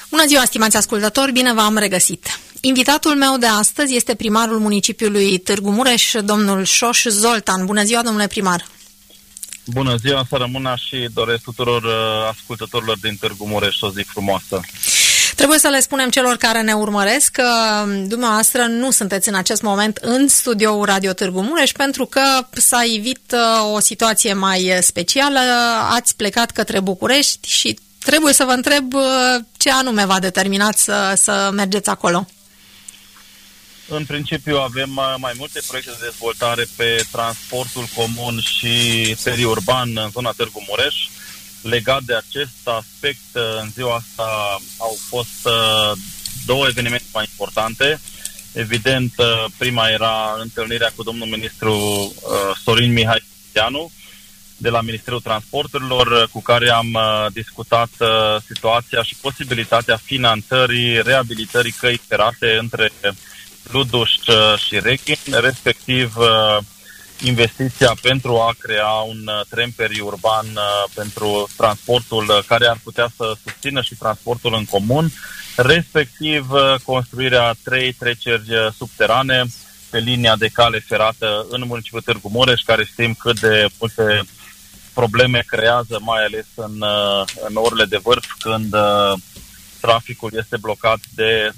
Bună ziua, stimați ascultători, bine v-am regăsit. Invitatul meu de astăzi este primarul municipiului Târgu Mureș, domnul Șoș Zoltan. Bună ziua, domnule primar! Bună ziua, să rămână și doresc tuturor ascultătorilor din Târgu Mureș o zi frumoasă. Trebuie să le spunem celor care ne urmăresc că dumneavoastră nu sunteți în acest moment în studioul Radio Târgu Mureș pentru că s-a ivit o situație mai specială, ați plecat către București și trebuie să vă întreb ce anume v-a determinat să mergeți acolo. În principiu avem mai multe proiecte de dezvoltare pe transportul comun și periurban în zona Târgu Mureș. Legat de acest aspect, în ziua asta au fost două evenimente mai importante. Evident, prima era întâlnirea cu domnul ministru Sorin Mihai de la Ministerul Transporturilor, cu care am discutat situația și posibilitatea finanțării, reabilitării căi ferate între Luduș și Rechin, respectiv investiția pentru a crea un tren periurban pentru transportul care ar putea să susțină și transportul în comun, respectiv construirea 3 treceri subterane pe linia de cale ferată în municipiul Târgu Mureș, care știm cât de multe probleme creează, mai ales în orele de vârf, când traficul este blocat de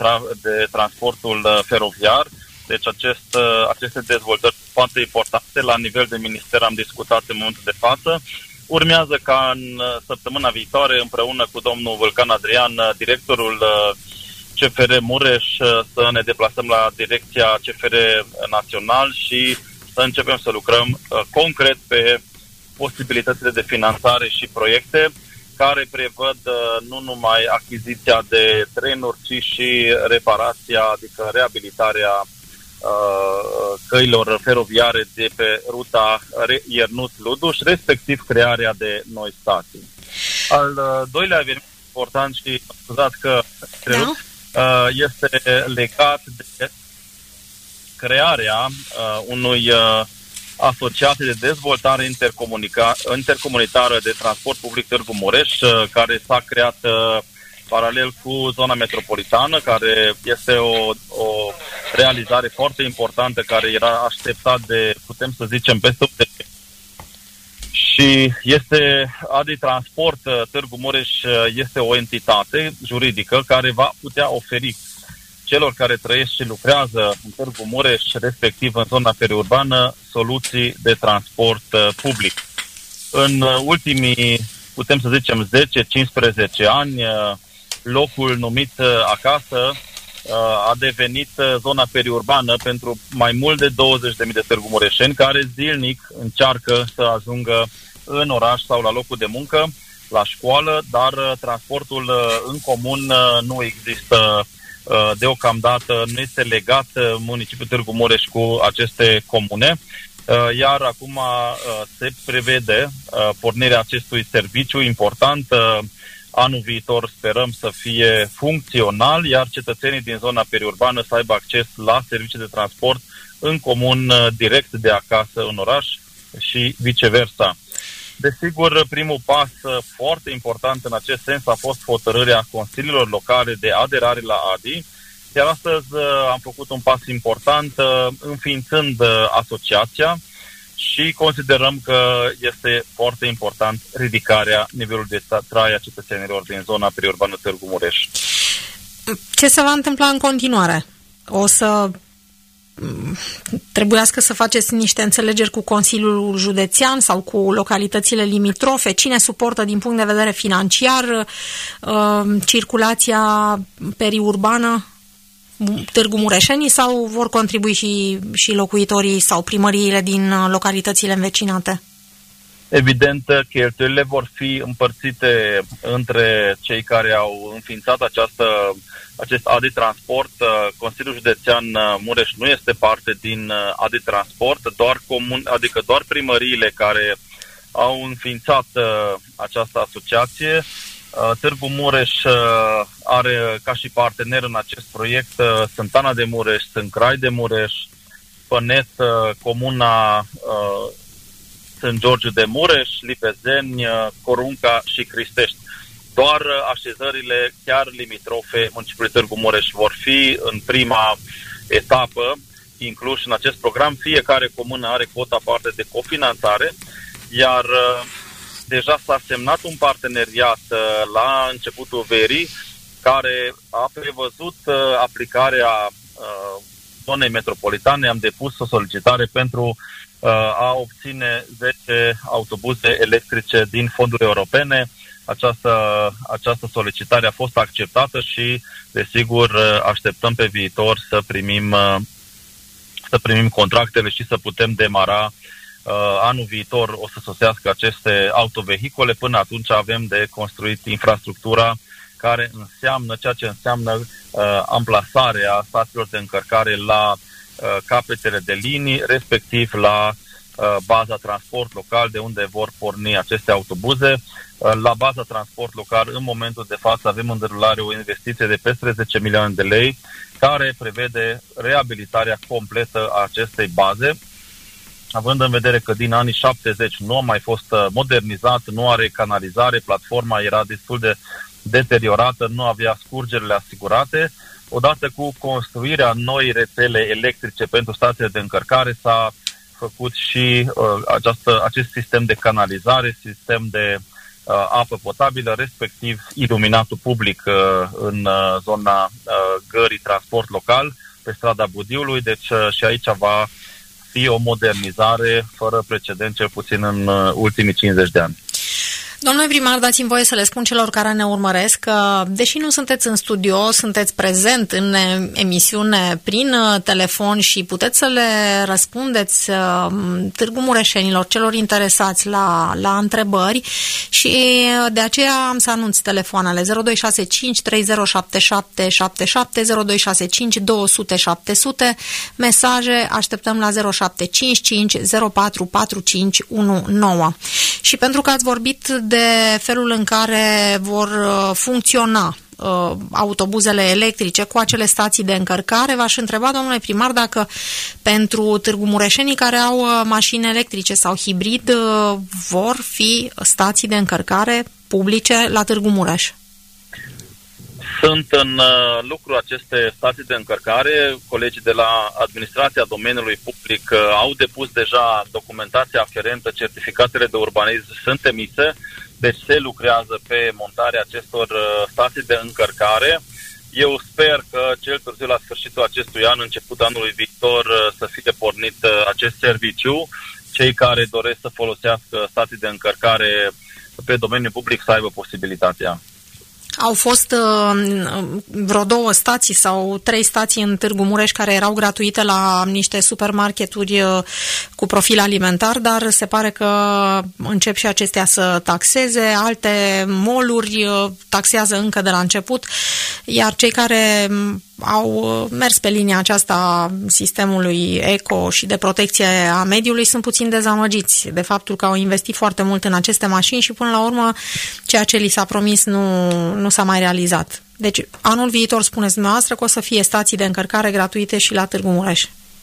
transportul feroviar. Deci aceste dezvoltări foarte importante la nivel de minister am discutat în momentul de față. Urmează ca în săptămâna viitoare, împreună cu domnul Vâlcan Adrian, directorul CFR Mureș, să ne deplasăm la direcția CFR Național și să începem să lucrăm concret pe posibilitățile de finanțare și proiecte care prevăd nu numai achiziția de trenuri, ci și reparația, adică reabilitarea căilor feroviare de pe ruta Iernut-Luduș, respectiv crearea de noi stații. Al doilea eveniment important și scuzați că este legat de crearea unui asociație de dezvoltare intercomunitară de transport public Târgu Mureș, care s-a creat paralel cu zona metropolitană, care este o realizare foarte importantă, care era așteptat de, putem să zicem, peste și este Adi Transport Târgu Mureș este o entitate juridică care va putea oferi celor care trăiesc și lucrează în Târgu Mureș, respectiv în zona periurbană, soluții de transport public. În ultimii, putem să zicem, 10-15 ani, locul numit acasă a devenit zona periurbană pentru mai mult de 20.000 de târgumureșeni care zilnic încearcă să ajungă în oraș sau la locul de muncă, la școală, dar transportul în comun nu există deocamdată, nu este legat municipiul Târgu Mureș cu aceste comune, iar acum se prevede pornirea acestui serviciu important. Anul viitor sperăm să fie funcțional, iar cetățenii din zona periurbană să aibă acces la servicii de transport în comun direct de acasă în oraș și viceversa. Desigur, primul pas foarte important în acest sens a fost hotărârea consiliilor locale de aderare la ADI, iar astăzi am făcut un pas important înființând asociația și considerăm că este foarte important ridicarea nivelului de trai a cetățenilor din zona periurbană Târgu Mureș. Ce se va întâmpla în continuare? O să trebuiască să faceți niște înțelegeri cu Consiliul Județean sau cu localitățile limitrofe? Cine suportă din punct de vedere financiar circulația periurbană? Târgu Mureșenii sau vor contribui și locuitorii sau primăriile din localitățile învecinate? Evident, cheltuielile vor fi împărțite între cei care au înființat acest ADI Transport. Consiliul Județean Mureș nu este parte din ADI Transport, adică doar primăriile care au înființat această asociație. Târgu Mureș are ca și partener în acest proiect Sântana de Mureș, Sâncrai de Mureș, Pănet, Comuna Sânt George de Mureș, Lipezeni, Corunca și Cristești. Doar așezările chiar limitrofe municipiului Târgu Mureș vor fi în prima etapă inclus în acest program. Fiecare comună are cota parte de cofinanțare, iar deja s-a semnat un parteneriat la începutul verii care a prevăzut aplicarea zonei metropolitane. Am depus o solicitare pentru a obține 10 autobuze electrice din fonduri europene. Această solicitare a fost acceptată și, desigur, așteptăm pe viitor să primim contractele și să putem demara. Anul viitor o să sosească aceste autovehicole. Până atunci avem de construit infrastructura care înseamnă ceea ce înseamnă amplasarea stațiilor de încărcare la capetele de linii, respectiv la baza transport local, de unde vor porni aceste autobuze. La baza transport local, în momentul de față, avem în derulare o investiție de peste 10 milioane de lei, care prevede reabilitarea completă a acestei baze, având în vedere că din anii 70 nu a mai fost modernizat, nu are canalizare, platforma era destul de deteriorată, nu avea scurgerile asigurate. Odată cu construirea noii rețele electrice pentru stațiile de încărcare s-a făcut și acest sistem de canalizare, sistem de apă potabilă, respectiv iluminatul public în zona gării transport local, pe strada Budiului, deci și aici va fi o modernizare fără precedent, cel puțin în ultimii 50 de ani. Domnule primar, dați-mi voie să le spun celor care ne urmăresc că, deși nu sunteți în studio, sunteți prezent în emisiune prin telefon și puteți să le răspundeți târgumureșenilor, celor interesați la întrebări, și de aceea am să anunț telefoanele 0265 3077 77, 0265 200 700, mesaje așteptăm la 0755 04 45 19. Și pentru că ați vorbit de felul în care vor funcționa autobuzele electrice cu acele stații de încărcare, v-aș întreba, domnule primar, dacă pentru târgumureșenii care au mașini electrice sau hibrid vor fi stații de încărcare publice la Târgu Mureș. Sunt în lucru aceste stații de încărcare. Colegii de la administrația domeniului public au depus deja documentația aferentă, certificatele de urbanism sunt emise, deci se lucrează pe montarea acestor stații de încărcare. Eu sper că cel târziu la sfârșitul acestui an, începutul anului viitor, să fie pornit acest serviciu. Cei care doresc să folosească stații de încărcare pe domeniul public să aibă posibilitatea. Au fost vreo 2 stații sau 3 stații în Târgu Mureș care erau gratuite la niște supermarketuri cu profil alimentar, dar se pare că încep și acestea să taxeze, alte mall-uri taxează încă de la început, iar cei care au mers pe linia aceasta sistemului eco și de protecție a mediului sunt puțin dezamăgiți de faptul că au investit foarte mult în aceste mașini și până la urmă ceea ce li s-a promis nu s-a mai realizat. Deci anul viitor, spuneți dumneavoastră, că o să fie stații de încărcare gratuite și la Târgu Mureș.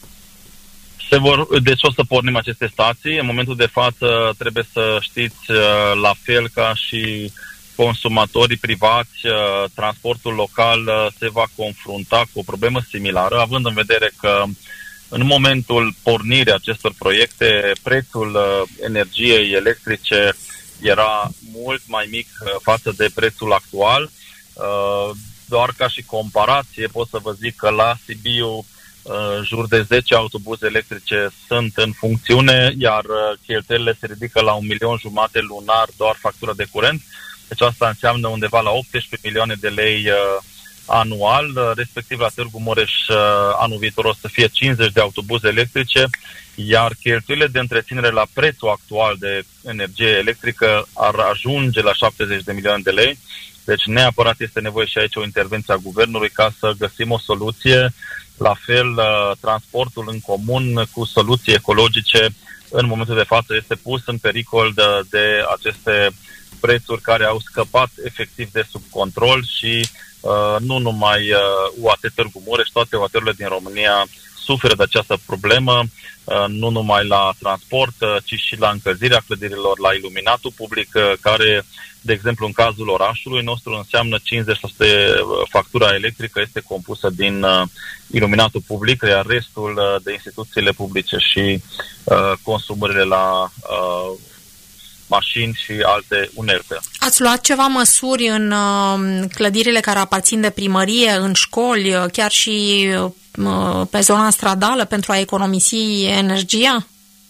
Deci o să pornim aceste stații. În momentul de față trebuie să știți, la fel ca și consumatorii privați, transportul local se va confrunta cu o problemă similară, având în vedere că în momentul pornirii acestor proiecte, prețul energiei electrice era mult mai mic față de prețul actual. Doar ca și comparație pot să vă zic că la Sibiu jur de 10 autobuze electrice sunt în funcțiune, iar cheltuielile se ridică la 1,5 milion lunar doar factura de curent. Deci asta înseamnă undeva la 18 milioane de lei anual, respectiv la Târgu Mureș anul viitor o să fie 50 de autobuze electrice, iar cheltuielile de întreținere la prețul actual de energie electrică ar ajunge la 70 de milioane de lei. Deci neapărat este nevoie și aici o intervenție a guvernului ca să găsim o soluție. La fel, transportul în comun cu soluții ecologice în momentul de față este pus în pericol de aceste prețuri care au scăpat efectiv de sub control și nu numai UAT Târgu Mureș, toate UAT-urile din România suferă de această problemă, nu numai la transport, ci și la încălzirea clădirilor, la iluminatul public, care, de exemplu, în cazul orașului nostru înseamnă 50% factura electrică este compusă din iluminatul public, iar restul de instituțiile publice și consumurile la mașini și alte unelte. Ați luat ceva măsuri în clădirile care aparțin de primărie, în școli, chiar și pe zona stradală pentru a economisi energia?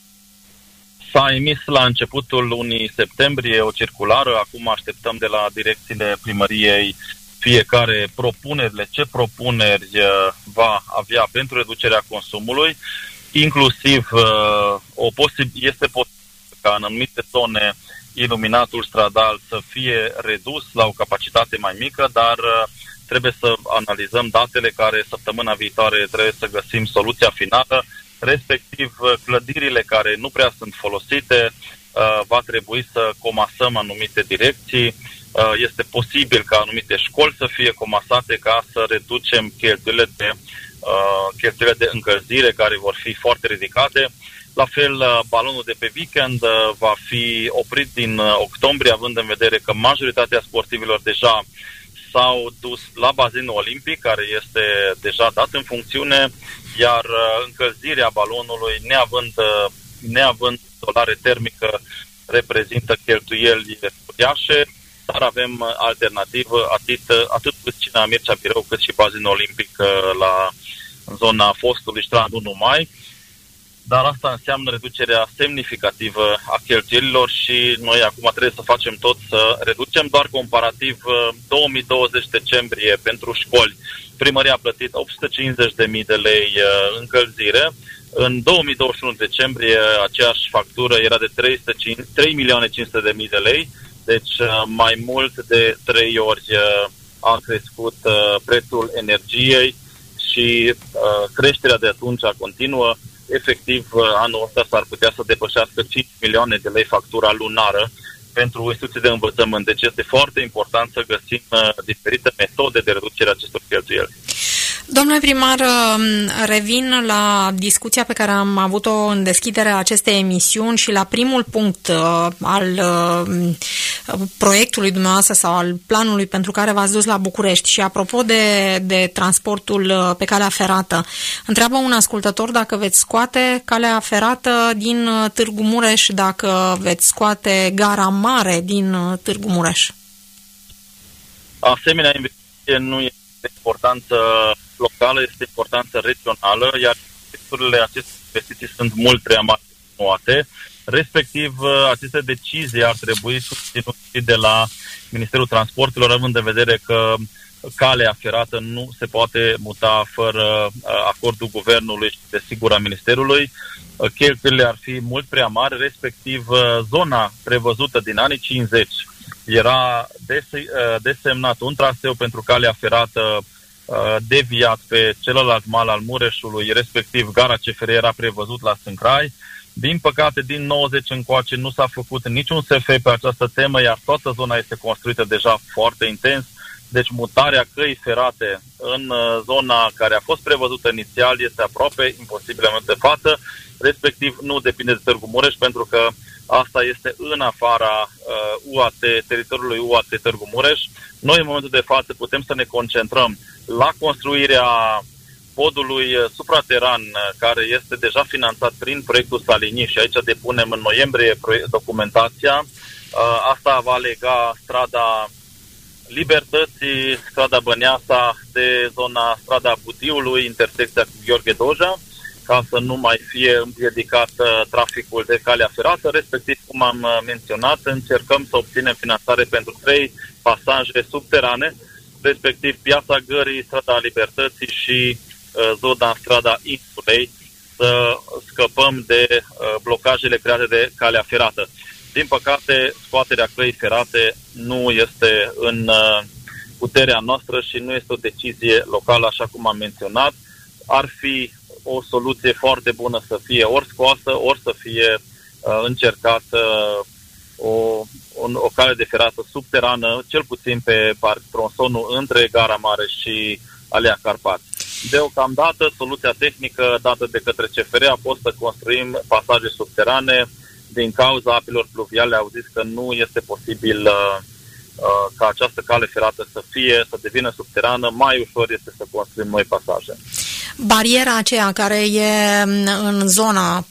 S-a emis la începutul lunii septembrie o circulară, acum așteptăm de la direcțiile primăriei fiecare propunerile, ce propuneri va avea pentru reducerea consumului, inclusiv este posibil ca în anumite zone iluminatul stradal să fie redus la o capacitate mai mică, dar trebuie să analizăm datele care săptămâna viitoare trebuie să găsim soluția finală, respectiv clădirile care nu prea sunt folosite, va trebui să comasăm anumite direcții. Este posibil ca anumite școli să fie comasate ca să reducem cheltuielile de încălzire care vor fi foarte ridicate. La fel, balonul de pe weekend va fi oprit din octombrie, având în vedere că majoritatea sportivilor deja s-au dus la bazinul olimpic, care este deja dat în funcțiune, iar încălzirea balonului, neavând izolare termică, reprezintă cheltuieli uriașe, dar avem alternativă atât Piscina Mircea Birău, cât și bazinul olimpic în zona fostului Strand 1 Mai. Dar asta înseamnă reducerea semnificativă a cheltuielilor și noi acum trebuie să facem tot să reducem. Doar comparativ, 2020 decembrie pentru școli, primăria a plătit 850.000 de lei încălzire. În 2021 decembrie aceeași factură era de 3.500.000 de lei, deci mai mult de 3 ori a crescut prețul energiei și creșterea de atunci continuă. Efectiv, anul ăsta s-ar putea să depășească 5 milioane de lei factura lunară pentru instituții de învățământ. Deci este foarte important să găsim diferite metode de reducere a acestor cheltuieli. Domnule primar, revin la discuția pe care am avut-o în deschiderea acestei emisiuni și la primul punct al proiectului dumneavoastră sau al planului pentru care v-ați dus la București. Și apropo de transportul pe calea ferată, întreabă un ascultător dacă veți scoate calea ferată din Târgu Mureș, dacă veți scoate gara mare din Târgu Mureș. Asemenea investiție nu este de importanță locală, este importanță regională, iar efecturile acestei investiții sunt mult prea mari luate. Respectiv, aceste decizii ar trebui susținute de la Ministerul Transporturilor, având în vedere că calea ferată nu se poate muta fără acordul guvernului și, desigur, a Ministerului. Cheltuielile ar fi mult prea mari, respectiv zona prevăzută din anii 50 era desemnat un traseu pentru calea ferată deviat pe celălalt mal al Mureșului, respectiv gara CFR era prevăzut la Sâncrai. Din păcate, din 90 încoace nu s-a făcut niciun SF pe această temă, iar toată zona este construită deja foarte intens. Deci mutarea căii ferate în zona care a fost prevăzută inițial este aproape imposibilă de față, respectiv nu depinde de Târgu Mureș, pentru că asta este în afara teritoriului UAT Târgu Mureș. Noi, în momentul de față, putem să ne concentrăm la construirea podului suprateran, care este deja finanțat prin proiectul Salinii și aici depunem în noiembrie documentația. Asta va lega strada Libertății, strada Băneasa de strada Butiului, intersecția cu Gheorghe Doja, ca să nu mai fie împiedicat traficul de calea ferată, respectiv, cum am menționat, încercăm să obținem finanțare pentru 3 pasaje subterane, respectiv Piața Gării, strada Libertății și zona strada Insulei, să scăpăm de blocajele create de calea ferată. Din păcate, scoaterea căii ferate nu este în puterea noastră și nu este o decizie locală, așa cum am menționat. Ar fi o soluție foarte bună să fie ori scoasă, ori să fie încercată o cale de ferată subterană, cel puțin pe tronsonul între Gara Mare și Alea Carpați. Deocamdată, soluția tehnică dată de către CFR a fost să construim pasaje subterane. Din cauza apelor pluviale au zis că nu este posibil ca această cale ferată să devină subterană. Mai ușor este să construim noi pasaje. Bariera aceea care e în zona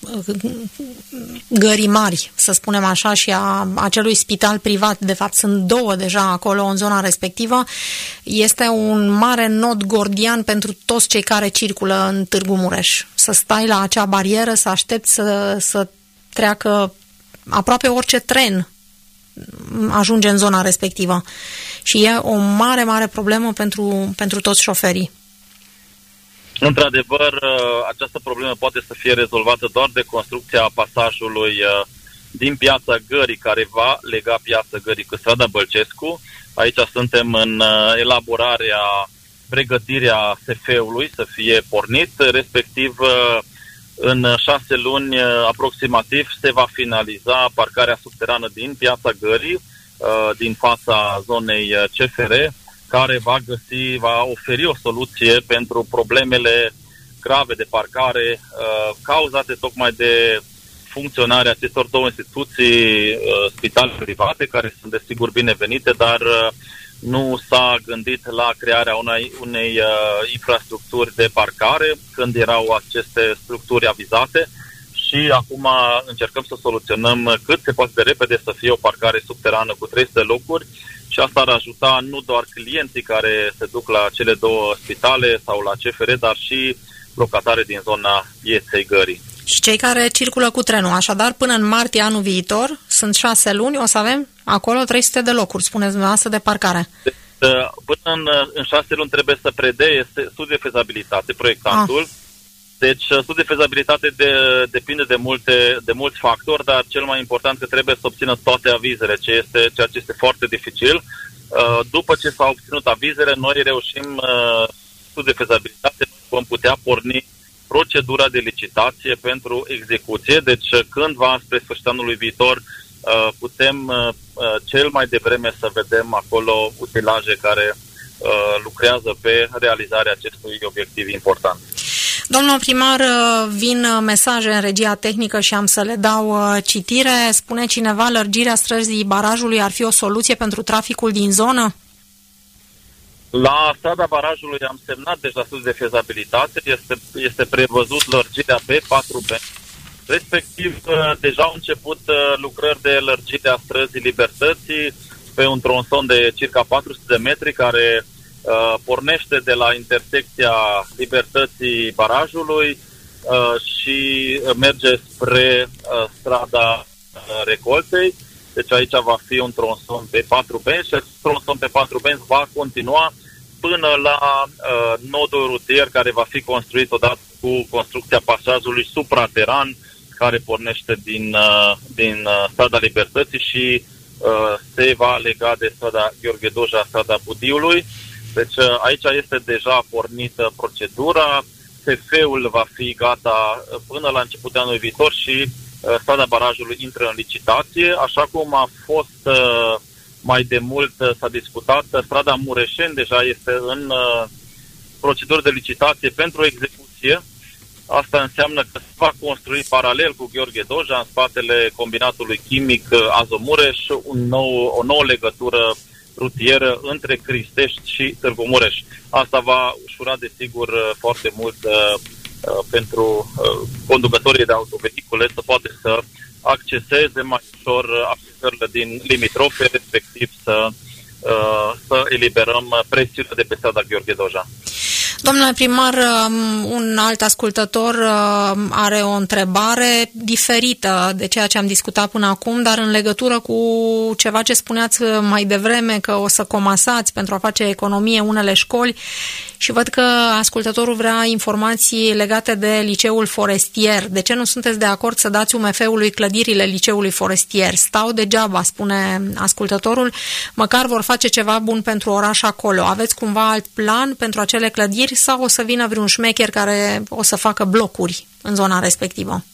Gării Mari, să spunem așa, și a acelui spital privat, de fapt sunt două deja acolo în zona respectivă, este un mare nod gordian pentru toți cei care circulă în Târgu Mureș. Să stai la acea barieră, să aștepți să treacă aproape orice tren ajunge în zona respectivă. Și e o mare, mare problemă pentru toți șoferii. Într-adevăr, această problemă poate să fie rezolvată doar de construcția pasajului din Piața Gării, care va lega Piața Gării cu strada Bălcescu. Aici suntem în elaborarea, pregătirea SF-ului să fie pornit, respectiv în 6 luni aproximativ se va finaliza parcarea subterană din Piața Gării, din fața zonei CFR, care va oferi o soluție pentru problemele grave de parcare cauzate tocmai de funcționarea acestor două instituții, spitale private, care sunt desigur binevenite, dar nu s-a gândit la crearea unei infrastructuri de parcare când erau aceste structuri avizate și acum încercăm să soluționăm cât se poate de repede să fie o parcare subterană cu 300 locuri și asta ar ajuta nu doar clienții care se duc la cele două spitale sau la CFR, dar și locatare din zona Pieței Gării. Și cei care circulă cu trenul. Așadar, până în martie anul viitor, sunt 6 luni, o să avem acolo 300 de locuri, spuneți dumneavoastră, de parcare. Până în 6 luni trebuie să predee studiul de fezabilitate, proiectantul. Deci studiul de fezabilitate depinde de mulți factori, dar cel mai important că trebuie să obțină toate avizele, ceea ce este foarte dificil. După ce s-au obținut avizele, noi reușim studiul de fezabilitate, vom putea porni procedura de licitație pentru execuție. Deci cândva spre sfârșitul anului viitor putem cel mai devreme să vedem acolo utilaje care lucrează pe realizarea acestui obiectiv important. Domnul primar, vin mesaje în regia tehnică și am să le dau citire. Spune cineva, lărgirea străzii barajului ar fi o soluție pentru traficul din zonă? La strada barajului am semnat deja studiul de fezabilitate, este prevăzut lărgirea pe 4 benzi. Respectiv, deja au început lucrări de lărgire a străzii Libertății pe un tronson de circa 400 de metri care pornește de la intersecția Libertății barajului și merge spre strada Recoltei. Deci aici va fi un tronson pe 4 benzi și acest tronson pe 4 benzi va continua până la nodul rutier care va fi construit odată cu construcția pasajului suprateran care pornește din strada Libertății și se va lega de strada Gheorghe Doja, strada Budiului. Deci aici este deja pornită procedura, SF-ul va fi gata până la începutul anului viitor și strada barajului intră în licitație, așa cum a fost mai de mult s-a discutat, strada Mureșeni deja este în procedură de licitație pentru execuție. Asta înseamnă că se va construi paralel cu Gheorghe Doja, în spatele combinatului chimic Azomureș, o nouă legătură rutieră între Cristești și Târgu Mureș. Asta va ușura, desigur, foarte mult pentru conducătorii de autovehicule să poate să acceseze mai ușor accesările din limitrofe, respectiv să eliberăm presiunea de pe strada Gheorghe Doja. Domnule primar, un alt ascultător are o întrebare diferită de ceea ce am discutat până acum, dar în legătură cu ceva ce spuneați mai devreme, că o să comasați pentru a face economie unele școli și văd că ascultătorul vrea informații legate de Liceul Forestier. De ce nu sunteți de acord să dați UMF-ului clădirile Liceului Forestier? Stau degeaba, spune ascultătorul, măcar vor face ceva bun pentru oraș acolo. Aveți cumva alt plan pentru acele clădiri sau o să vină vreun șmecher care o să facă blocuri în zona respectivă?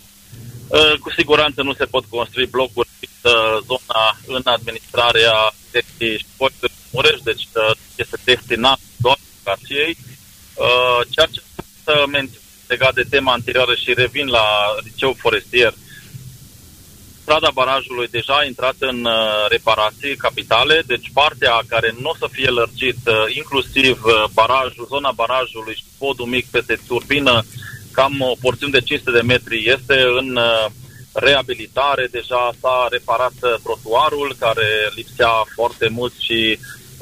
Cu siguranță nu se pot construi blocuri în zona în administrarea școlii Mureș, deci este destinat doar educației. Ceea ce să menționez legat de tema anterioară și revin la Liceul Forestier, strada barajului deja a intrat în reparații capitale, deci partea care nu o să fie lărgită, inclusiv barajul, zona barajului și podul mic peste turbină, cam o porțiune de 500 de metri, este în reabilitare. Deja s-a reparat trotuarul care lipsea foarte mult și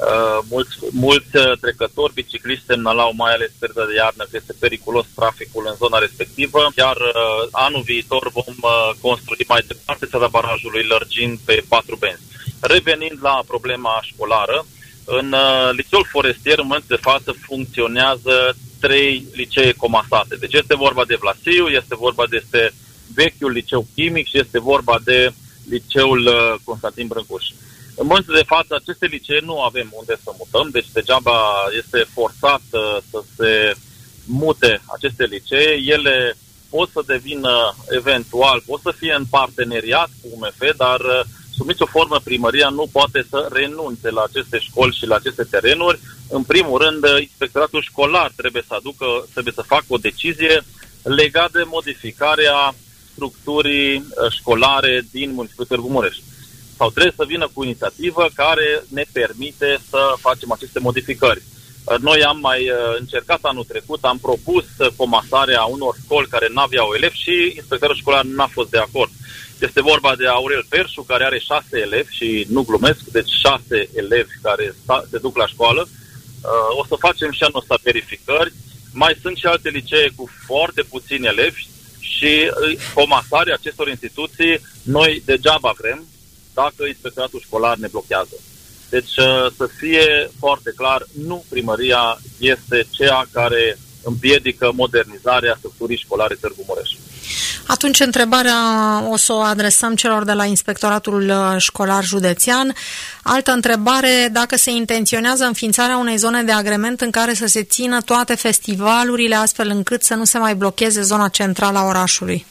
mulți trecători, bicicliști semnalau, mai ales perioada de iarnă, că este periculos traficul în zona respectivă. Iar anul viitor vom construi mai departe strada barajului, lărgind pe 4 benzi. Revenind la problema școlară, în Liceul Forestier, în momentul de față, funcționează 3 licee comasate. Deci este vorba de Vlasiu, este vorba de vechiul liceu chimic și este vorba de liceul Constantin Brâncuș. În momentul de față, aceste licee nu avem unde să mutăm, deci degeaba este forțat să se mute aceste licee. Ele pot să devină eventual, pot să fie în parteneriat cu UMF, dar sub nicio formă primăria nu poate să renunțe la aceste școli și la aceste terenuri. În primul rând, inspectoratul școlar trebuie să facă o decizie legată de modificarea structurii școlare din municipiul Târgu Mureș. Sau trebuie să vină cu inițiativă care ne permite să facem aceste modificări. Noi am mai încercat anul trecut, am propus comasarea unor școli care n-aveau elevi și inspectorul școlar n-a fost de acord. Este vorba de Aurel Perșu, care are 6 elevi și nu glumesc, deci 6 elevi care se duc la școală. O să facem și anul ăsta verificări. Mai sunt și alte licee cu foarte puțini elevi și comasarea acestor instituții noi degeaba vrem dacă inspectoratul școlar ne blochează. Deci să fie foarte clar, nu primăria este cea care împiedică modernizarea structurii școlare Târgu Mureș. Atunci întrebarea o să o adresăm celor de la Inspectoratul Școlar Județean. Altă întrebare, dacă se intenționează înființarea unei zone de agrement în care să se țină toate festivalurile, astfel încât să nu se mai blocheze zona centrală a orașului.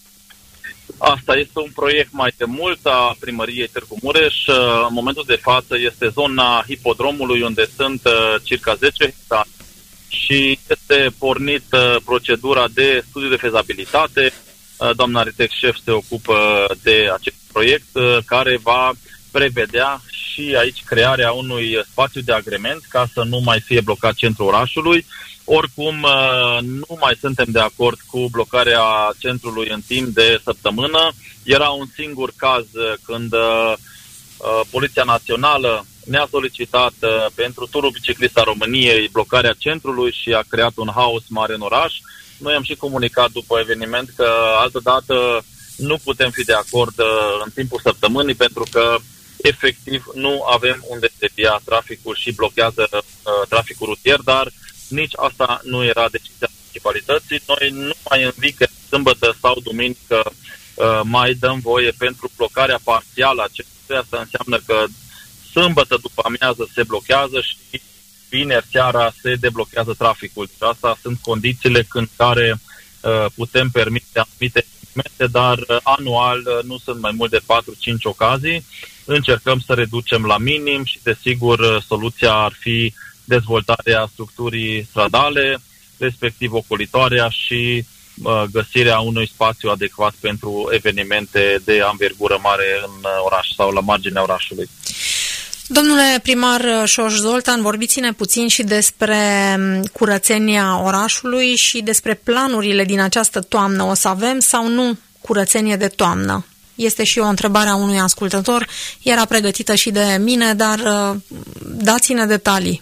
Asta este un proiect mai de mult a primăriei Târgu Mureș. În momentul de față este zona hipodromului, unde sunt circa 10 hectare și este pornit procedura de studiu de fezabilitate. Doamna arhitect șef se ocupă de acest proiect care va prevedea și aici crearea unui spațiu de agrement ca să nu mai fie blocat centrul orașului. Oricum, nu mai suntem de acord cu blocarea centrului în timp de săptămână. Era un singur caz când Poliția Națională ne-a solicitat pentru turul biciclist a României blocarea centrului și a creat un haos mare în oraș. Noi am și comunicat după eveniment că altădată nu putem fi de acord în timpul săptămânii pentru că efectiv nu avem unde devia traficul și blochează traficul rutier, dar nici asta nu era decizia municipalității. Noi nu mai în weekend, sâmbătă sau duminică mai dăm voie pentru blocarea parțială a acestui. Asta înseamnă că sâmbătă după amiază se blochează și vineri seara se deblochează traficul. Asta sunt condițiile în care putem permite anumite evenimente, dar anual nu sunt mai mult de 4-5 ocazii. Încercăm să reducem la minim și, desigur, soluția ar fi dezvoltarea structurii stradale, respectiv ocolitoarea și găsirea unui spațiu adecvat pentru evenimente de anvergură mare în oraș sau la marginea orașului. Domnule primar Șoș Zoltan, vorbiți-ne puțin și despre curățenia orașului și despre planurile din această toamnă. O să avem sau nu curățenie de toamnă? Este și o întrebare a unui ascultător. Era pregătită și de mine, dar dați-ne detalii.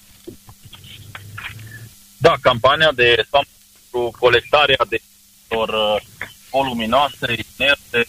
Da, campania de pentru colectarea de voluminoase, inerte,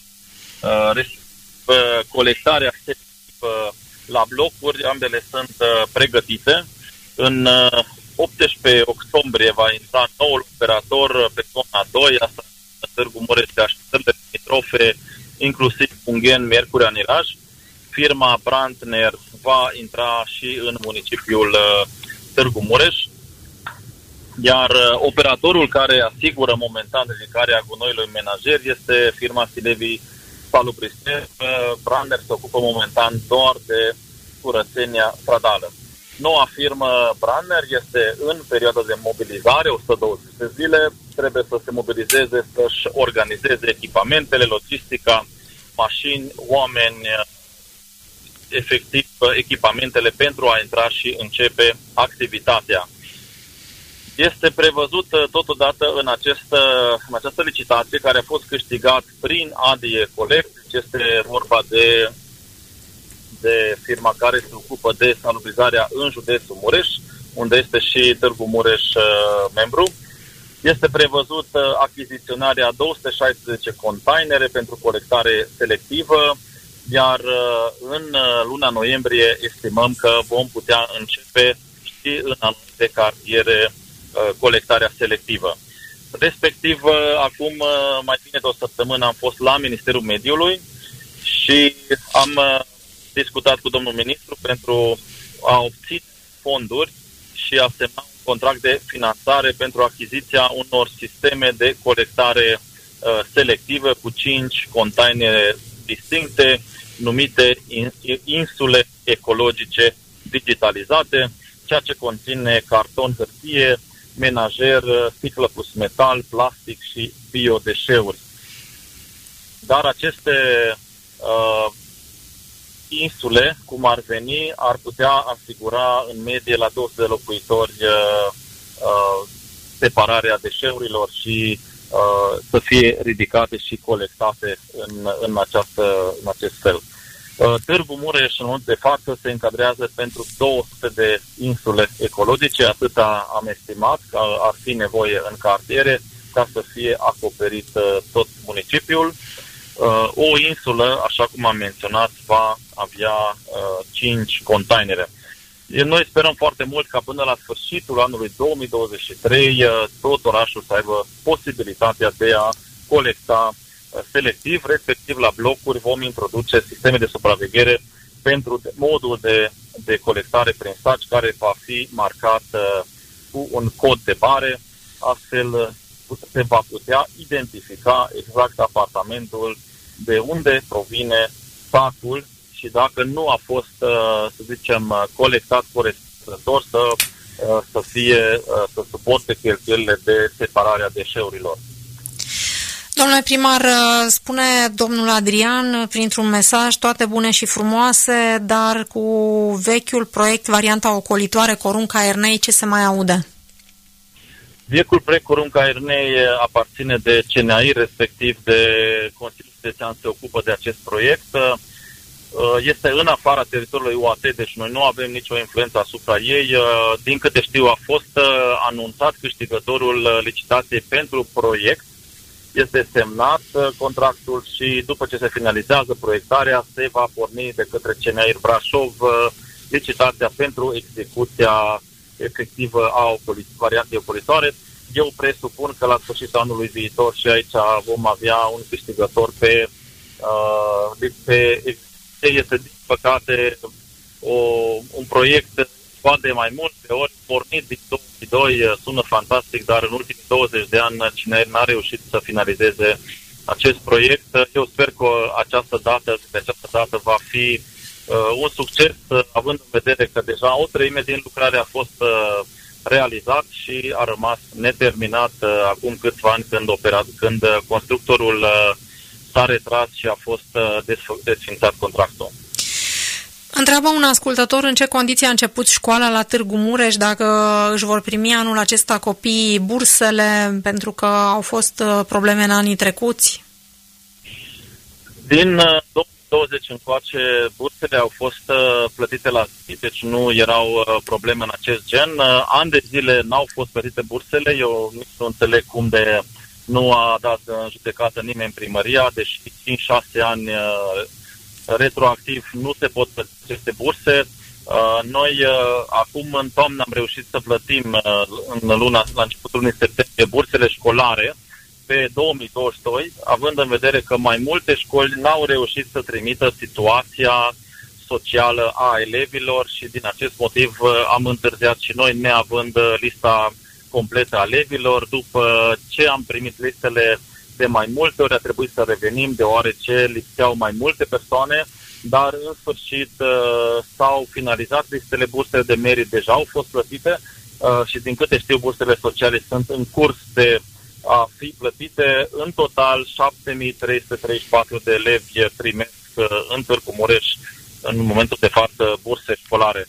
colectarea la blocuri, ambele sunt pregătite. În 18 octombrie va intra noul operator pe zona 2, asta în Târgu Mureș, de așteptări de limitrofe, inclusiv Ungheni, Miercurea, Niraj. Firma Brandner va intra și în municipiul Târgu Mureș. Iar operatorul care asigură momentan ridicarea gunoiului menajer este firma Silevi Salubriste. Brandner se ocupă momentan doar de curățenia stradală. Noua firmă Brandner este în perioada de mobilizare, 120 de zile, trebuie să se mobilizeze, să-și organizeze echipamentele, logistica, mașini, oameni, efectiv echipamentele pentru a intra și începe activitatea. Este prevăzut totodată în această licitație care a fost câștigat prin ADIE Collect, este vorba de firma care se ocupă de salubrizarea în județul Mureș, unde este și Târgu Mureș membru. Este prevăzut achiziționarea 216 containere pentru colectare selectivă, iar în luna noiembrie estimăm că vom putea începe și în anumite cartiere colectarea selectivă. Respectiv, acum mai bine de o săptămână am fost la Ministerul Mediului și am discutat cu domnul ministru pentru a obține fonduri și a semna un contract de finanțare pentru achiziția unor sisteme de colectare selectivă cu 5 containere distincte, numite insule ecologice digitalizate, ceea ce conține carton, hârtie, menajer, sticlă plus metal, plastic și biodeșeuri. Dar aceste insule, cum ar veni, ar putea asigura în medie la 200 de locuitori separarea deșeurilor și să fie ridicate și colectate în acest fel. Târgu Mureș, în momentul de față, se încadrează pentru 200 de insule ecologice, atâta am estimat că ar fi nevoie în cartiere ca să fie acoperit tot municipiul. O insulă, așa cum am menționat, va avea 5 containere. Noi sperăm foarte mult ca până la sfârșitul anului 2023 tot orașul să aibă posibilitatea de a colecta selectiv, respectiv la blocuri vom introduce sisteme de supraveghere pentru modul de colectare prin saci, care va fi marcat cu un cod de bare, astfel se va putea identifica exact apartamentul de unde provine sacul și dacă nu a fost, să zicem, colectat corespunzător să suporte cheltuielile de separare a deșeurilor. Domnule primar, spune domnul Adrian printr-un mesaj toate bune și frumoase, dar cu vechiul proiect, varianta ocolitoare Corunca-Ernei, ce se mai aude? Vechiul proiect Corunca-Ernei aparține de CNAI, respectiv de Consiliul Județean se ocupă de acest proiect. Este în afara teritoriului UAT, deci noi nu avem nicio influență asupra ei. Din câte știu, a fost anunțat câștigătorul licitației pentru proiect. Este semnat contractul și după ce se finalizează proiectarea se va porni de către CNAIR Brașov licitația pentru execuția efectivă a variantei ocolitoare. Eu presupun că la sfârșitul anului viitor și aici vom avea un câștigător este din păcate un proiect de mai multe ori pornit din 2002, sună fantastic, dar în ultimii 20 de ani cine n-a reușit să finalizeze acest proiect. Eu sper că această dată va fi un succes, având în vedere că deja o treime din lucrare a fost realizat și a rămas neterminat acum câțiva ani când constructorul s-a retras și a fost desfințat contractul. Întreabă un ascultător în ce condiții a început școala la Târgu Mureș, dacă își vor primi anul acesta copiii bursele, pentru că au fost probleme în anii trecuți? Din 2020 încoace, bursele au fost plătite la zi, deci nu erau probleme în acest gen. Ani de zile n-au fost plătite bursele, eu nu înțeleg cum de nu a dat în judecată nimeni primăria, deși 5-6 ani retroactiv nu se pot plăti aceste burse. Noi acum în toamnă am reușit să plătim la începutul lunii septembrie bursele școlare pe 2022, având în vedere că mai multe școli n-au reușit să trimită situația socială a elevilor și din acest motiv am întârziat și noi neavând lista completă a elevilor. După ce am primit listele de mai multe ori a trebuit să revenim, deoarece lipseau mai multe persoane, dar în sfârșit s-au finalizat listele, bursele de merit deja au fost plătite și din câte știu bursele sociale sunt în curs de a fi plătite. În total 7334 de elevi primesc în Târgu Mureș în momentul de față burse școlare.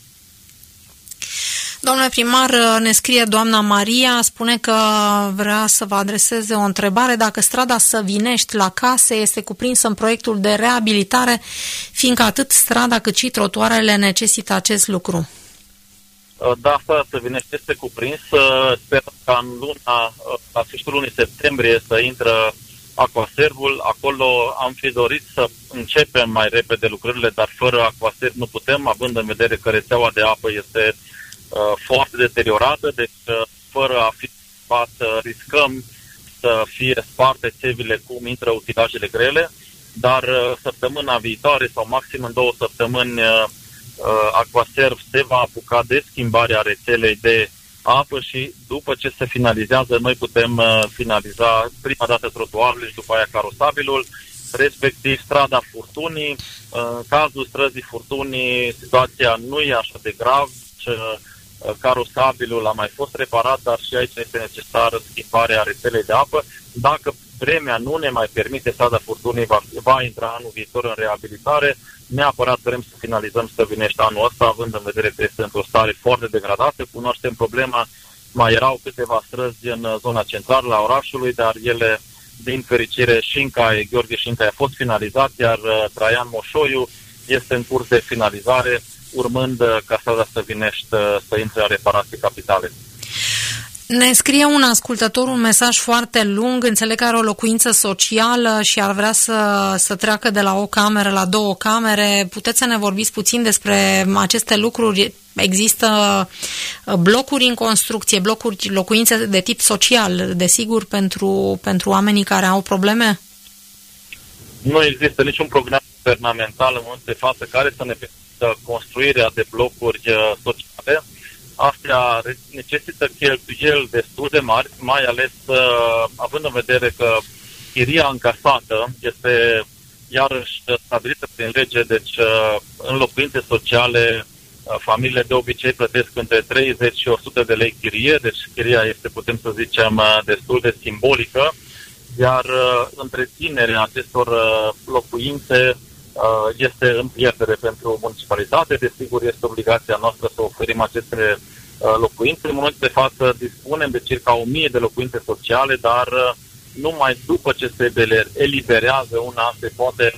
Domnule primar, ne scrie doamna Maria, spune că vrea să vă adreseze o întrebare dacă strada Săvinești la Case este cuprinsă în proiectul de reabilitare, fiindcă atât strada cât și trotuarele necesită acest lucru. Da, strada Săvinești este cuprins. Sperăm ca la sfârșitul lunii septembrie să intră Aquaservul. Acolo am fi dorit să începem mai repede lucrările, dar fără Aquaserv nu putem, având în vedere că rețeaua de apă este foarte deteriorată, deci fără a fi spart, riscăm să fie sparte țevile cum intră utilajele grele, dar săptămâna viitoare sau maxim în 2 săptămâni Aquaserv se va apuca de schimbarea rețelei de apă și după ce se finalizează noi putem finaliza prima dată trotuarele și după aia carosabilul, respectiv strada Furtunii. În cazul străzii Furtunii situația nu e așa de grav, carosabilul a mai fost reparat, dar și aici este necesară schimbarea rețelei de apă. Dacă vremea nu ne mai permite, strada Furtunii va intra anul viitor în reabilitare. Neapărat vrem să finalizăm Săvinești anul ăsta, având în vedere că este într-o stare foarte degradată. Cunoaștem problema, mai erau câteva străzi în zona centrală a orașului, dar ele, din fericire, Gheorghe Șincaie a fost finalizat, iar Traian Moșoiu este în curs de finalizare, urmând ca strada Săvinești să intre în reparații capitale. Ne scrie un ascultător un mesaj foarte lung, înțeleg că are o locuință socială și ar vrea să treacă de la o cameră la 2 camere. Puteți să ne vorbiți puțin despre aceste lucruri? Există blocuri în construcție, locuințe de tip social, desigur, pentru oamenii care au probleme? Nu există niciun program guvernamental în momentul de față care să ne permită construirea de blocuri sociale. Astea necesită cheltuieli destul de mari, mai ales având în vedere că chiria încasată este iarăși stabilită prin lege, deci în locuințe sociale familiile de obicei plătesc între 30 și 100 de lei chirie, deci chiria este, putem să zicem, destul de simbolică, iar întreținerea acestor locuințe este în pierdere pentru municipalitate. Desigur, este obligația noastră să oferim aceste locuințe. În momentul de față dispunem de circa 1000 de locuințe sociale, dar numai după ce se eliberează una se poate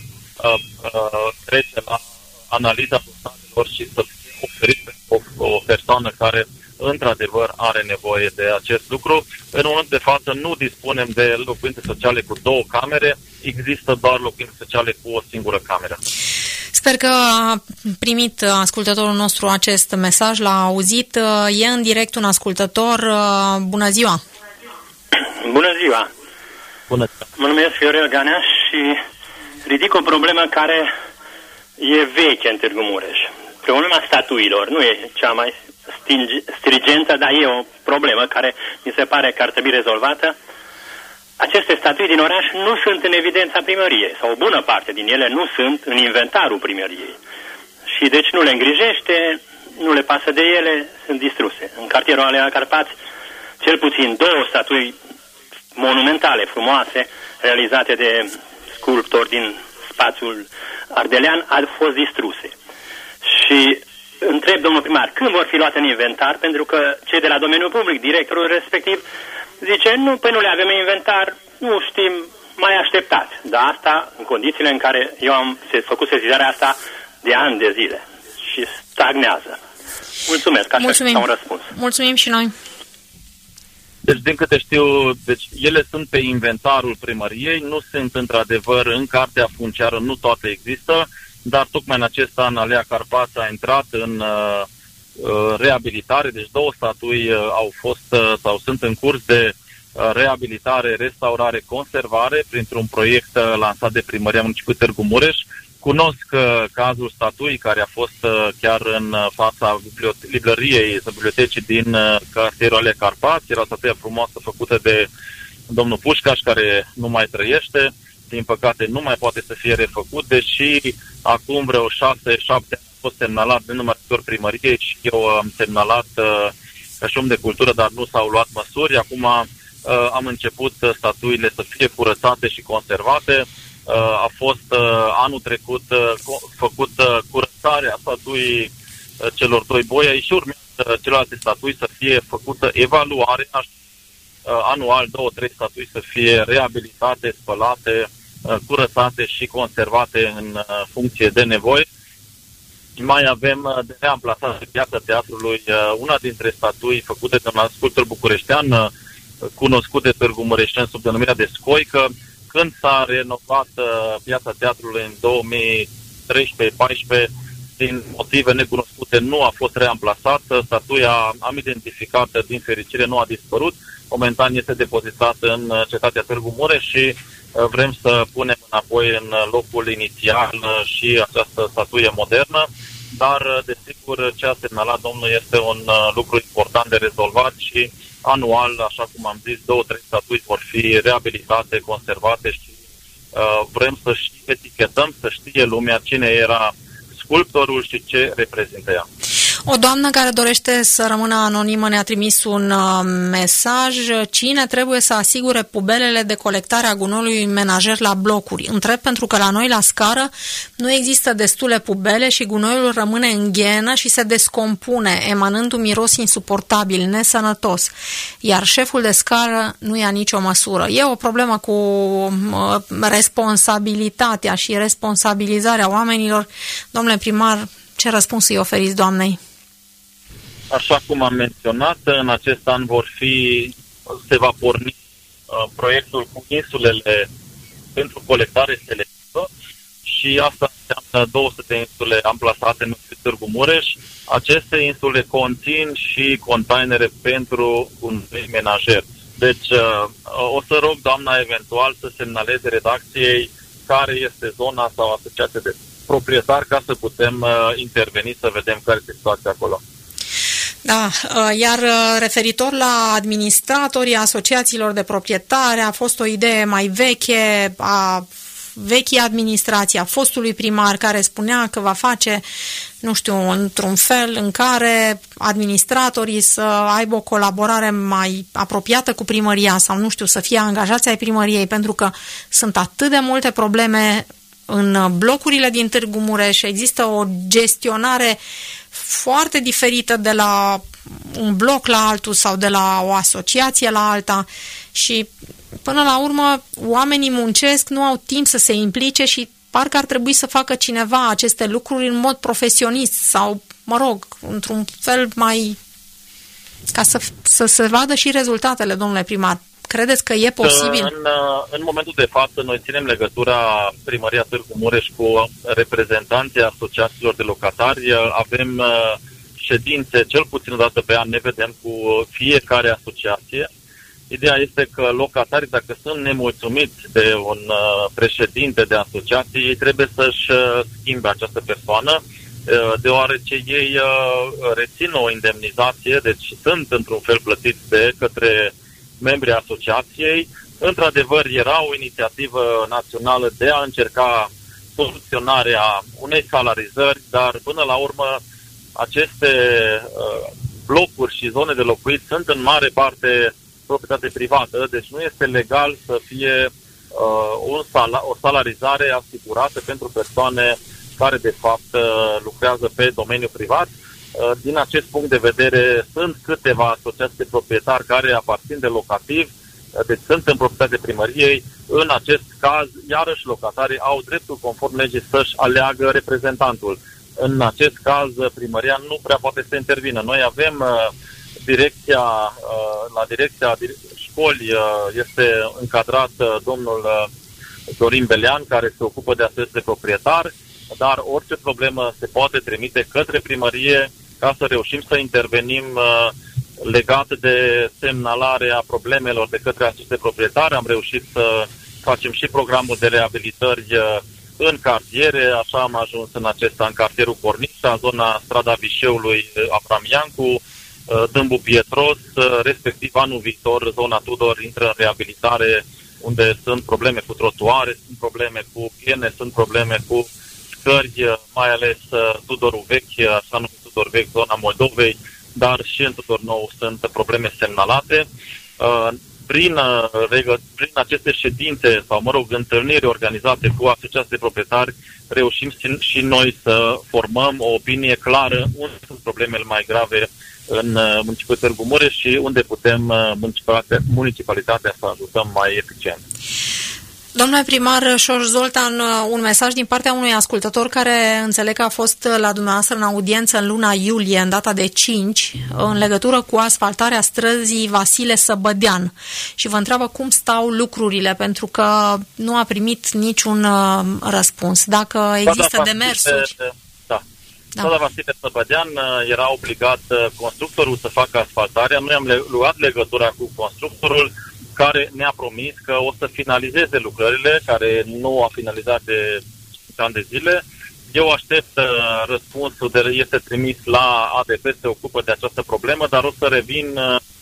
trece la analiza dosarelor și să fie oferită o persoană care într-adevăr are nevoie de acest lucru. În momentul de față nu dispunem de locuințe sociale cu 2 camere, există doar locuințe sociale cu o singură cameră. Sper că a primit ascultătorul nostru acest mesaj, l-a auzit. E în direct un ascultător. Bună ziua! Bună ziua! Bună ziua! Mă numesc Fiorel Ganea și ridic o problemă care e veche în Târgu Mureș. Problema statuilor nu e cea mai stringentă, dar e o problemă care mi se pare că ar trebui rezolvată. Aceste statui din oraș nu sunt în evidența primăriei, sau o bună parte din ele nu sunt în inventarul primăriei. Și deci nu le îngrijește, nu le pasă de ele, sunt distruse. În cartierul Alea Carpați, cel puțin 2 statui monumentale, frumoase, realizate de sculptori din spațiul ardelean, au fost distruse. Și întreb, domnul primar, când vor fi luate în inventar, pentru că cei de la domeniul public, directorul respectiv, zice, nu, păi nu le avem în inventar, nu știm, mai așteptați. Dar asta în condițiile în care eu am făcut sesizarea asta de ani de zile și stagnează. Mulțumesc, așa am răspuns. Mulțumim și noi. Deci, din câte știu, ele sunt pe inventarul primăriei, nu sunt într-adevăr în cartea funciară, nu toate există, dar tocmai în acest an Alea Carpați a intrat în reabilitare, deci 2 statui au fost sau sunt în curs de reabilitare, restaurare, conservare printr-un proiect lansat de Primăria Municipiului Târgu Mureș. Cunosc cazul statuii care a fost chiar în fața bibliotecii din cartierul Alea Carpați. Era o statuie frumoasă făcută de domnul Pușcaș, care nu mai trăiește. din păcate, nu mai poate să fie refăcut, deși acum vreo 6-7 ani a fost semnalat de numărător primăriei și eu am semnalat ca și om de cultură, dar nu s-au luat măsuri. Acum am început statuile să fie curățate și conservate. A fost anul trecut făcută curățarea statuii celor doi boi aici și urmează celelalte statui să fie făcută evaluare anual, 2-3 statui să fie reabilitate, spălate, curățate și conservate în funcție de nevoie. Mai avem de reamplasat pe Piața Teatrului una dintre statui făcute de un sculptor bucureștean cunoscut de Târgu Mureșeni sub denumirea de Scoică. Când s-a renovat Piața Teatrului în 2013-2014, din motive necunoscute, nu a fost reamplasată. Statuia am identificat, din fericire nu a dispărut. Momentan este depozitată în cetatea Târgu Mureș și vrem să punem înapoi în locul inițial și această statuie modernă, dar desigur ce a semnalat domnul este un lucru important de rezolvat și anual, așa cum am zis, 2-3 statui vor fi reabilitate, conservate și vrem să etichetăm, să știe lumea cine era sculptorul și ce reprezintă ea. O doamnă care dorește să rămână anonimă ne-a trimis un mesaj. Cine trebuie să asigure pubelele de colectare a gunoiului menajer la blocuri? Întreb pentru că la noi, la scară, nu există destule pubele și gunoiul rămâne în ghenă și se descompune, emanând un miros insuportabil, nesănătos. Iar șeful de scară nu ia nicio măsură. E o problemă cu responsabilitatea și responsabilizarea oamenilor. Domnule primar, ce răspuns îi oferiți doamnei? Așa cum am menționat, în acest an se va porni proiectul cu insulele pentru colectare selectivă și asta înseamnă 200 de insule amplasate în Târgu Mureș. Aceste insule conțin și containere pentru gunoi menajer. Deci o să rog doamna eventual să semnaleze redacției care este zona sau asociație de proprietar ca să putem interveni să vedem care este situația acolo. Da, iar referitor la administratorii asociațiilor de proprietari, a fost o idee mai veche a vechii administrații, a fostului primar, care spunea că va face, nu știu, într-un fel în care administratorii să aibă o colaborare mai apropiată cu primăria sau, nu știu, să fie angajați ai primăriei, pentru că sunt atât de multe probleme în blocurile din Târgu Mureș, există o gestionare foarte diferită de la un bloc la altul sau de la o asociație la alta și până la urmă oamenii muncesc, nu au timp să se implice și parcă ar trebui să facă cineva aceste lucruri în mod profesionist sau, mă rog, într-un fel mai ca să se vadă și rezultatele, domnule primar. Credeți că e posibil? În momentul de față, noi ținem legătura Primăria Târgu Mureș cu reprezentanții asociațiilor de locatari. Avem ședințe, cel puțin o dată pe an, ne vedem cu fiecare asociație. Ideea este că locatarii, dacă sunt nemulțumiți de un președinte de asociație, ei trebuie să-și schimbe această persoană, deoarece ei rețin o indemnizație, deci sunt într-un fel plătiți de către membrii asociației. Într-adevăr, era o inițiativă națională de a încerca soluționarea unei salarizări, dar până la urmă aceste blocuri și zone de locuit sunt în mare parte proprietate privată, deci nu este legal să fie o salarizare asigurată pentru persoane care de fapt lucrează pe domeniul privat. Din acest punct de vedere sunt câteva asociații de proprietari care aparțin de locativ, deci sunt în proprietate primăriei. În acest caz, iarăși locatarii au dreptul conform legii să-și aleagă reprezentantul. În acest caz, primăria nu prea poate să intervină. Noi avem la direcția școli este încadrat domnul Dorin Belean, care se ocupă de asociații de proprietari, dar orice problemă se poate trimite către primărie ca să reușim să intervenim legat de semnalarea problemelor de către aceste proprietari. Am reușit să facem și programul de reabilitări în cartiere, așa am ajuns în acesta în cartierul Cornița, în zona strada Vișeului Avram Iancu, Dâmbu Pietros, respectiv anul viitor zona Tudor intră în reabilitare unde sunt probleme cu trotuare, sunt probleme cu piene, sunt probleme cu scări, mai ales Tudorul Vechi, așa numit Tudor Vechi, zona Moldovei, dar și în Tudor Nou sunt probleme semnalate. Prin aceste ședințe sau, întâlniri organizate cu asociații de proprietari, reușim și noi să formăm o opinie clară unde sunt problemele mai grave în municipiul Târgu Mureș și unde putem municipalitatea să ajutăm mai eficient. Domnule primar Șoș Zoltan, un mesaj din partea unui ascultător care înțeleg că a fost la dumneavoastră în audiență în luna iulie, în data de 5, în legătură cu asfaltarea străzii Vasile Săbădean și vă întreabă cum stau lucrurile, pentru că nu a primit niciun răspuns. Dacă există demersuri... Strada Vasile Săbădean era obligat constructorul să facă asfaltarea. Noi am luat legătura cu constructorul, care ne-a promis că o să finalizeze lucrările, care nu a finalizat de 5 ani de zile. Eu aștept răspunsul, este trimis la ADP, se ocupă de această problemă, dar o să revin,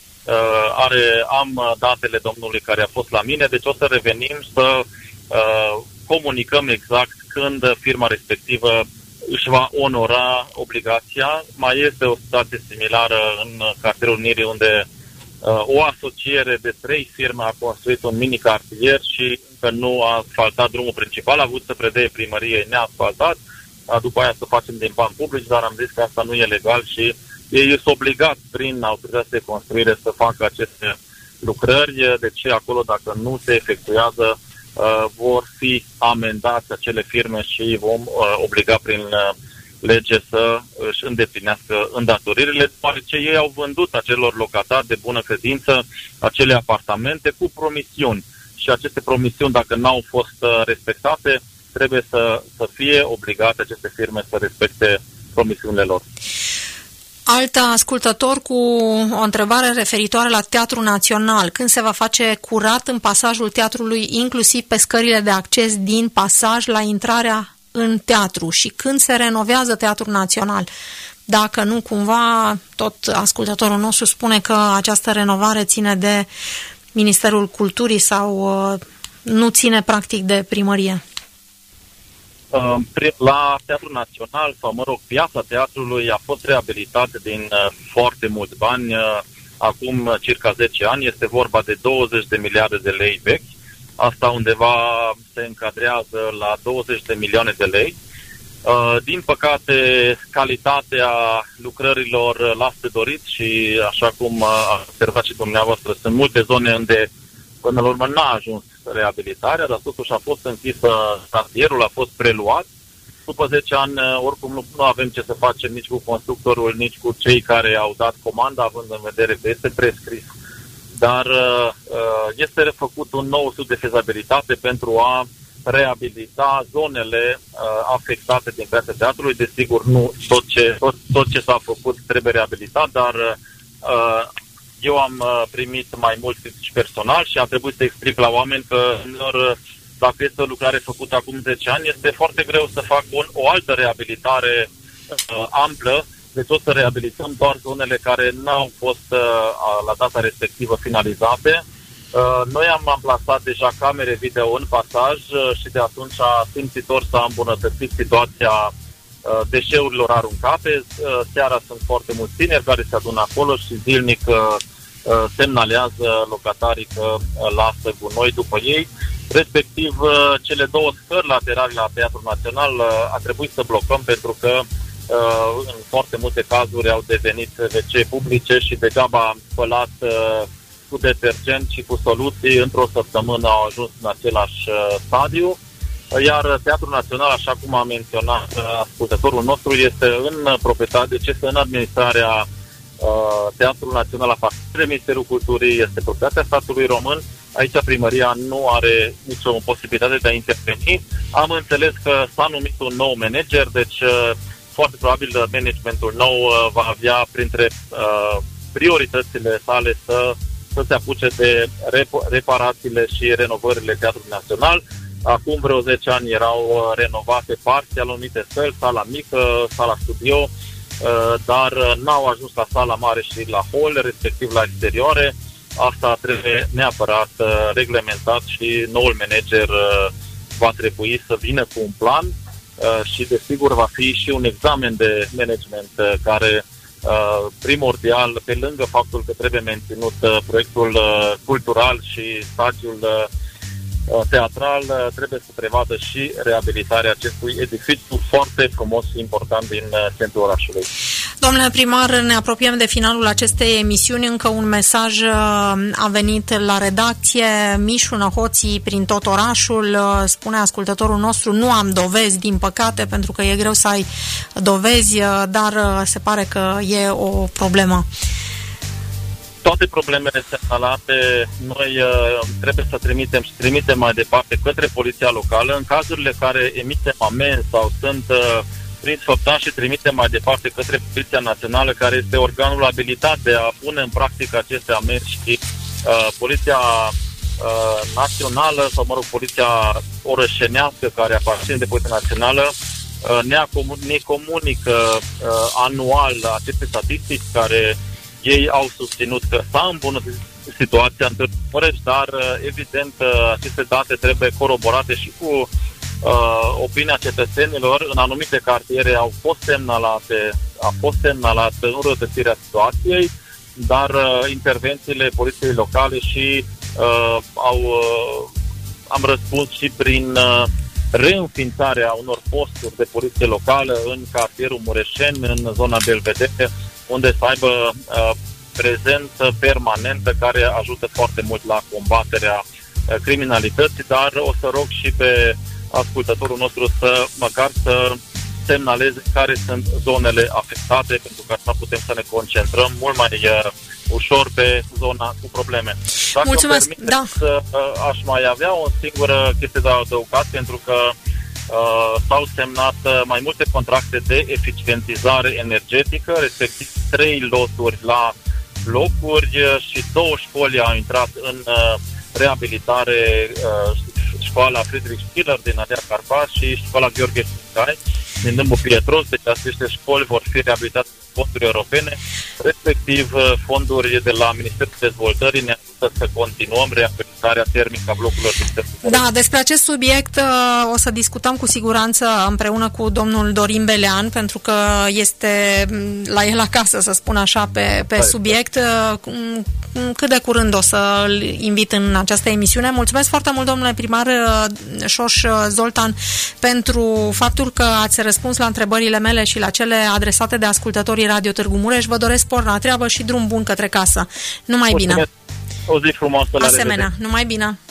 am datele domnului care a fost la mine, deci o să revenim să comunicăm exact când firma respectivă își va onora obligația. Mai este o situație similară în cartierul Unirii, unde o asociere de 3 firme a construit un mini-cartier și încă nu a asfaltat drumul principal, a avut să predee primăriei neasfaltat, după aia să facem din bani publici, dar am zis că asta nu e legal și ei sunt obligați prin autorizația de construire să facă aceste lucrări, deci acolo dacă nu se efectuează vor fi amendați acele firme și vom obliga prin lege să își îndeplinească îndatoririle, deoarece ei au vândut acelor locatari de bună credință acele apartamente cu promisiuni. Și aceste promisiuni, dacă n-au fost respectate, trebuie să fie obligate aceste firme să respecte promisiunile lor. Alt ascultător cu o întrebare referitoare la Teatrul Național. Când se va face curat în pasajul teatrului, inclusiv pe scările de acces din pasaj la intrarea în teatru, și când se renovează Teatrul Național? Dacă nu, cumva, tot ascultătorul nostru spune că această renovare ține de Ministerul Culturii sau nu ține practic de primărie. La Teatrul Național, sau piața teatrului a fost reabilitată din foarte mulți bani, acum circa 10 ani, este vorba de 20 de miliarde de lei vechi. Asta undeva se încadrează la 20 de milioane de lei. Din păcate, calitatea lucrărilor lasă de dorit și, așa cum a observat și dumneavoastră, sunt multe zone unde până la urmă n-a ajuns reabilitarea, dar totuși a fost închisă cartierul, a fost preluat. După 10 ani, oricum nu avem ce să facem nici cu constructorul, nici cu cei care au dat comanda, având în vedere că este prescris. Dar este refăcut un nou studiu de fezabilitate pentru a reabilita zonele afectate din creația teatrului. Desigur, nu tot ce s-a făcut trebuie reabilitat, dar eu am primit mai mult și personal și a trebuit să explic la oameni că dacă este o lucrare făcută acum 10 ani, este foarte greu să fac o altă reabilitare amplă. Deci o să reabilităm doar zonele care n-au fost la data respectivă finalizate. Noi am amplasat deja camere video în pasaj și de atunci simțitor s-a îmbunătățit situația deșeurilor aruncate. Seara sunt foarte mulți tineri care se adună acolo și zilnic semnalează locatarii că lasă gunoi după ei. Respectiv, cele 2 scări laterale la Teatrul Național a trebuit să blocăm pentru că în foarte multe cazuri au devenit WC publice și degeaba am spălat cu detergent și cu soluții, într-o săptămână au ajuns în același stadiu. Iar Teatrul Național, așa cum a menționat ascultătorul nostru, este în proprietate, deci este în administrarea Teatrul Național aparține Ministerul Culturii, este proprietatea statului român. Aici primăria nu are nicio posibilitate de a interveni. Am înțeles că s-a numit un nou manager, deci foarte probabil managementul nou va avea printre prioritățile sale să se apuce de reparațiile și renovările Teatrului Național. Acum vreo 10 ani erau renovate parțial anumite săli, sala mică, sala studio, dar n-au ajuns la sala mare și la hol, respectiv la exterioare. asta trebuie neapărat reglementat și noul manager va trebui să vină cu un plan și desigur va fi și un examen de management care primordial, pe lângă faptul că trebuie menținut proiectul cultural și stagiul teatral, trebuie să prevadă și reabilitarea acestui edificiu foarte frumos și important din centrul orașului. Domnule primar, ne apropiem de finalul acestei emisiuni. Încă un mesaj a venit la redacție. Mișună hoții prin tot orașul. Spune ascultătorul nostru, nu am dovezi, din păcate, pentru că e greu să ai dovezi, dar se pare că e o problemă. Toate problemele semnalate, noi trebuie să trimitem mai departe către poliția locală. În cazurile care emitem amenzi sau sunt prinși făptași și trimitem mai departe către Poliția Națională, care este organul abilitat de a pune în practică aceste amenzi, și Poliția Națională, sau Poliția orășenească, care aparține de Poliția Națională, ne comunică anual aceste statistici care ei au susținut că s-a îmbunătățit situația în Târgu Mureș, dar evident aceste date trebuie coroborate și cu opinia cetățenilor. În anumite cartiere a fost semnalată înrăutățirea situației, dar intervențiile poliției locale și am răspuns și prin reînființarea unor posturi de poliție locală în cartierul Mureșeni, în zona Belvedere, unde să aibă prezență permanentă, care ajută foarte mult la combaterea criminalității, dar o să rog și pe ascultătorul nostru să măcar să semnaleze care sunt zonele afectate, pentru că asta putem să ne concentrăm mult mai ușor pe zona cu probleme. Dacă mulțumesc, îmi permiteți, aș mai avea o singură chestie de adăugat, pentru că s-au semnat mai multe contracte de eficientizare energetică, respectiv 3 loturi la blocuri și 2 școli au intrat în reabilitare, școala Friedrich Schiller din Adea Carpați și școala Gheorghe Cicai din Dâmbu Pietros. Deci aceste școli vor fi reabilitate cu fonduri europene, respectiv fonduri de la Ministerul Dezvoltării ne ajută să continuăm reabilitarea termică a blocurilor din Târgu Mureș. Da, despre acest subiect o să discutăm cu siguranță împreună cu domnul Dorin Belean, pentru că este la el acasă, să spun așa, pe subiect. Cât de curând o să-l invit în această emisiune. Mulțumesc foarte mult, domnule primar Șoș Zoltan, pentru faptul că ați răspuns la întrebările mele și la cele adresate de ascultătorii Radio Târgu Mureș. Vă doresc spor la treabă și drum bun către casă. Numai bine! O zi frumoasă, la revedere! Asemenea, numai bine!